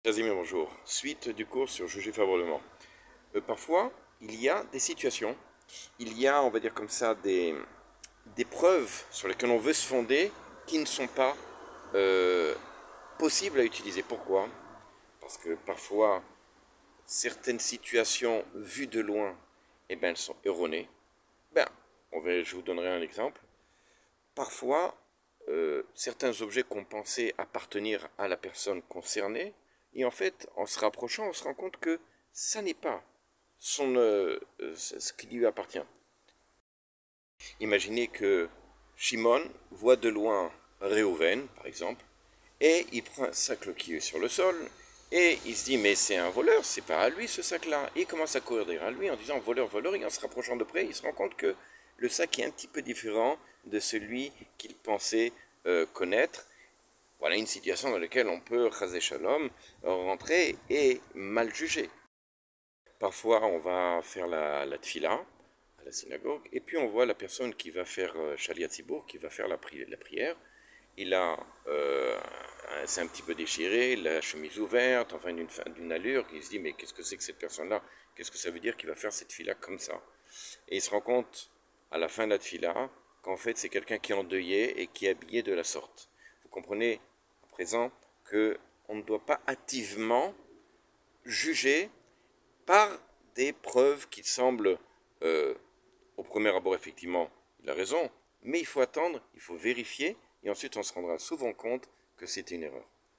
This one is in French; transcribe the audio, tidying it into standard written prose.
Casimir, bonjour. Suite du cours sur juger favorablement. Parfois, il y a des situations, il y a, on va dire comme ça, des preuves sur lesquelles on veut se fonder qui ne sont pas euh, possibles à utiliser. Pourquoi? Parce que parfois, certaines situations vues de loin, eh ben, elles sont erronées. Ben, je vous donnerai un exemple. Parfois, certains objets qu'on pensait appartenir à la personne concernée, et en fait, en se rapprochant, on se rend compte que ça n'est pas ce qui lui appartient. Imaginez que Shimon voit de loin Réhouven, par exemple, et il prend un sac qui est sur le sol, et il se dit, mais c'est un voleur, c'est pas à lui ce sac-là. Et il commence à courir derrière lui en disant, voleur, voleur, et en se rapprochant de près, il se rend compte que le sac est un petit peu différent de celui qu'il pensait connaître. Voilà une situation dans laquelle on peut, chasé shalom, rentrer et mal juger. Parfois, on va faire la tfila à la synagogue, et puis on voit la personne qui va faire Shaliat Tzibour, qui va faire la prière. Il a, c'est un petit peu déchiré, la chemise ouverte, enfin d'une allure, il se dit, mais qu'est-ce que c'est que cette personne-là? Qu'est-ce que ça veut dire qu'il va faire cette fila comme ça? Et il se rend compte, à la fin de la fila, qu'en fait c'est quelqu'un qui est endeuillé et qui est habillé de la sorte. Vous comprenez à présent que on ne doit pas hâtivement juger par des preuves qui semblent, au premier abord effectivement, il a raison, mais il faut attendre, il faut vérifier, et ensuite on se rendra souvent compte que c'était une erreur.